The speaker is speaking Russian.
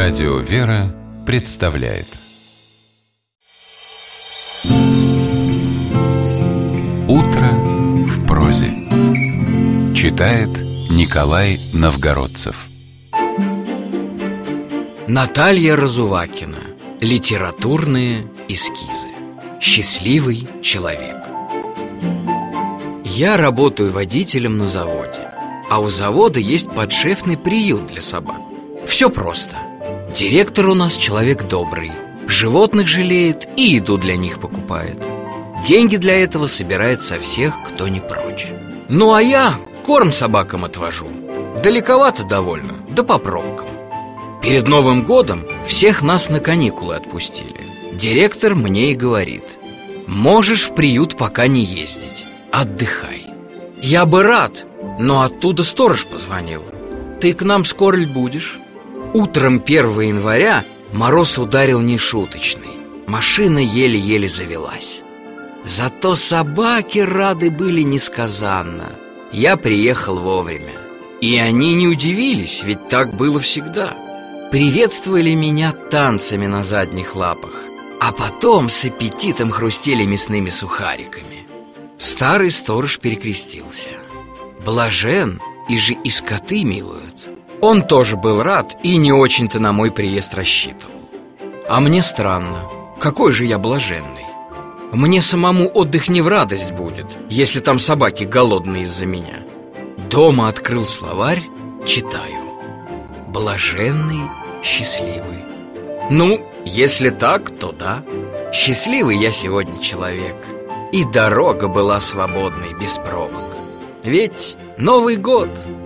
Радио «Вера» представляет «Утро в прозе». Читает Николай Новгородцев. Наталья Разувакина. Литературные эскизы. Счастливый человек. Я работаю водителем на заводе, а у завода есть подшефный приют для собак. Все просто. Директор у нас человек добрый, животных жалеет и еду для них покупает. Деньги для этого собирает со всех, кто не прочь. Ну а я корм собакам отвожу. Далековато довольно, да по пробкам. Перед Новым годом всех нас на каникулы отпустили. Директор мне и говорит: можешь в приют пока не ездить, отдыхай. Я бы рад, но оттуда сторож позвонил: ты к нам скоро ли будешь? Утром 1 января мороз ударил нешуточный. Машина еле-еле завелась. Зато собаки рады были несказанно. Я приехал вовремя. И они не удивились, ведь так было всегда. Приветствовали меня танцами на задних лапах, а потом с аппетитом хрустели мясными сухариками. Старый сторож перекрестился: блажен, и же и скоты милуют. Он тоже был рад и не очень-то на мой приезд рассчитывал. А мне странно, какой же я блаженный. Мне самому отдых не в радость будет, если там собаки голодные из-за меня. Дома открыл словарь, читаю: блаженный, счастливый. Ну, если так, то да. Счастливый я сегодня человек. И дорога была свободной, без пробок. Ведь Новый год.